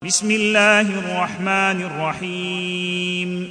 بسم الله الرحمن الرحيم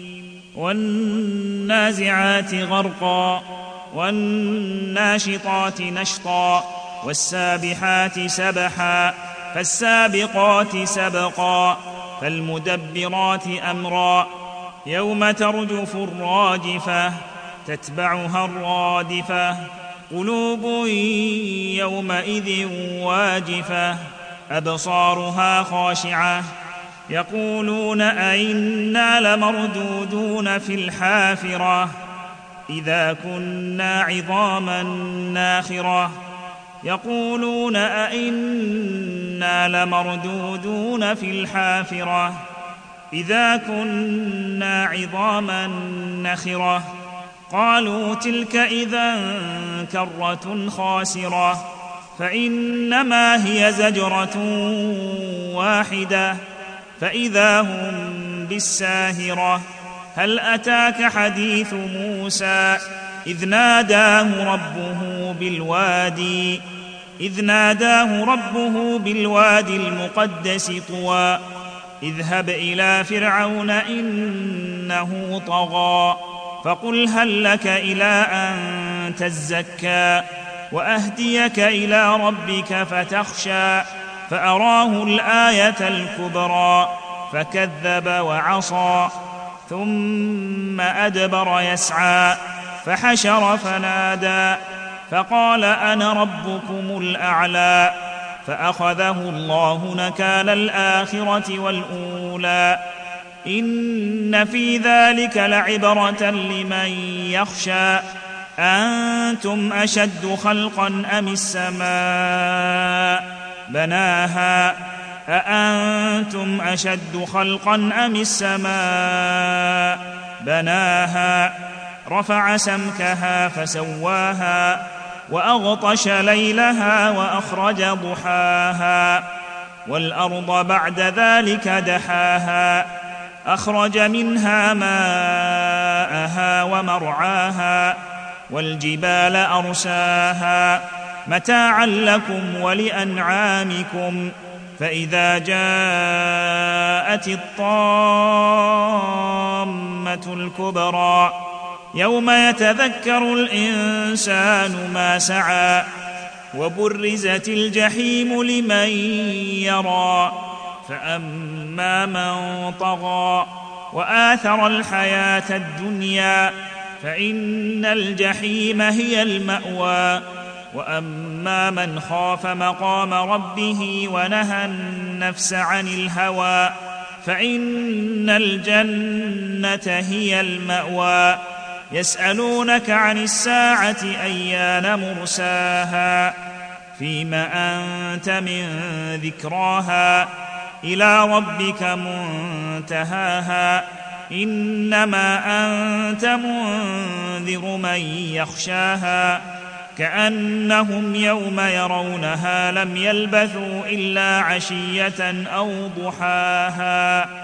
والنازعات غرقا والناشطات نشطا والسابحات سبحا فالسابقات سبقا فالمدبرات أمرا يوم ترجف الراجفة تتبعها الرادفة قلوب يومئذ واجفة أبصارها خاشعة يقولون أئنا لمردودون في الحافرة إذا كنا عظاما ناخرة يقولون أئنا لمردودون في الحافرة إذا كنا عظاما نخرة قالوا تلك إذا كرة خاسرة فإنما هي زجرة واحدة فإذا هم بالساهرة هل أتاك حديث موسى إذ ناداه ربه بالوادي المقدس طوى اذهب إلى فرعون إنه طغى فقل هل لك إلى أن تزكى وأهديك إلى ربك فتخشى فأراه الآية الكبرى فكذب وعصى ثم أدبر يسعى فحشر فنادى فقال أنا ربكم الأعلى فأخذه الله نكال الآخرة والأولى إن في ذلك لعبرة لمن يخشى أنتم أشد خلقا أم السماء بناها أأنتم أشد خلقا أم السماء بناها رفع سمكها فسواها وأغطش ليلها وأخرج ضحاها والأرض بعد ذلك دحاها أخرج منها ماءها ومرعاها والجبال أرساها متاعا لكم ولأنعامكم فإذا جاءت الطامة الكبرى يوم يتذكر الإنسان ما سعى وبرزت الجحيم لمن يرى فأما من طغى وآثر الحياة الدنيا فإن الجحيم هي المأوى وأما من خاف مقام ربه ونهى النفس عن الهوى فإن الجنة هي المأوى يسألونك عن الساعة أيان مرساها فيم أنت من ذكراها إلى ربك منتهاها إنما أنت منذر من يخشاها كأنهم يوم يرونها لم يلبثوا إلا عشية أو ضحاها